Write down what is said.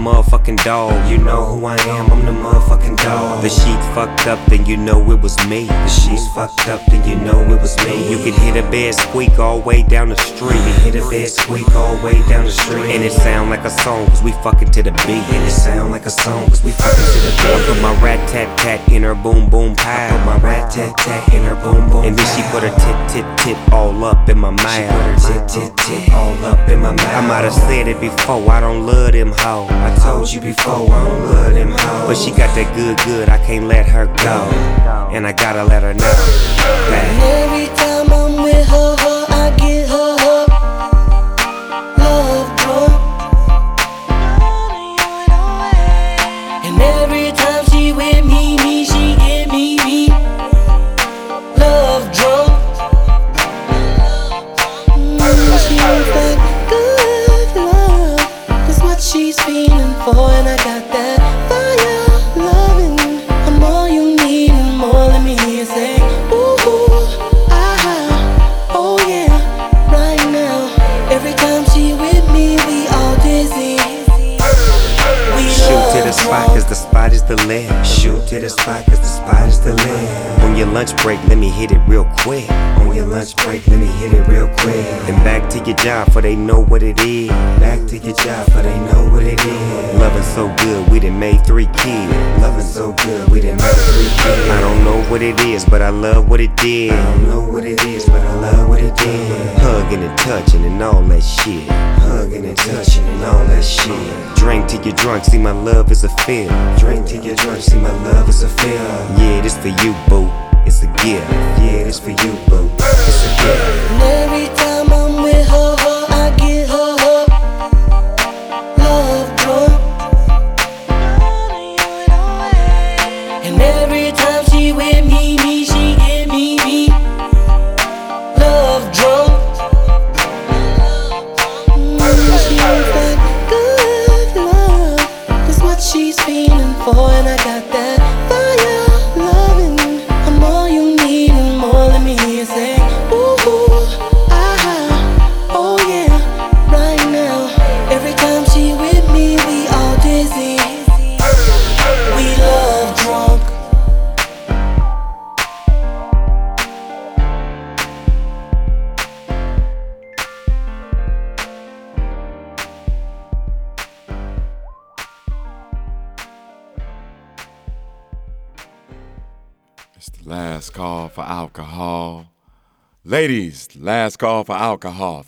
motherfucking dog. You know who I am, I'm the motherfucking dog. The sheets fucked up, then you know it was me. The sheets fucked up, then you know it was me. You can hear the bed squeak all the way down the street. You can hear the bed squeak all the way down the street. And it sound like a song, cause we fucking to the beat. And it sound like a song, cause we fucking to the beat. I put my rat-tat-tat in her boom-boom pile. I put my rat-tat-tat in her boom-boom. And then she put her tit-tit-tit all up in my mouth. She put her tit-tit-tit all up in my mouth. I might have said it before, I don't love them hoes. I told you before, I don't love them hoes. But she got that good, I can't let her go. And I gotta let her know that every time I'm with her, I get her love drunk. And every time she with me, she get me love drunk. She wants that good love, that's what she's feeling for. And I got that fire loving. I'm all you need and more. Let me hear you say, ooh, ah, oh yeah, right now. Every time she with me, we all dizzy. We shoot to the spot, cause the spot is the limit. Shoot to the spot, cause the spot is the limit. On your lunch break, let me hit it real quick. On your lunch break, let me hit it real quick. Then back to your job, for they know what it is. Back to your job, for they know what it is. Loving so good, we done made 3 kids. Loving so good, we done made 3 kids. I don't know what it is, but I love what it did. I don't know what it is, but I love what it did. Hugging and touching and all that shit. Hugging and touching and all that shit. Drink till you're drunk, see my love is a feel. Drink till you're drunk, see my love is a feel. Yeah, this for you, boo. It's a gift. Yeah, this for you, boo. It's a gift. And every time I'm with her, I get her love drunk. And every time she with me, she get me love drunk. She wants that good love, that's what she's feeling for. And I got that fire loving. I'm all you need and more. Let me hear you say, ooh, ah, oh yeah, right now. Every time she with me, we all dizzy. We love drunk. It's the last call for alcohol. Ladies, last call for alcohol.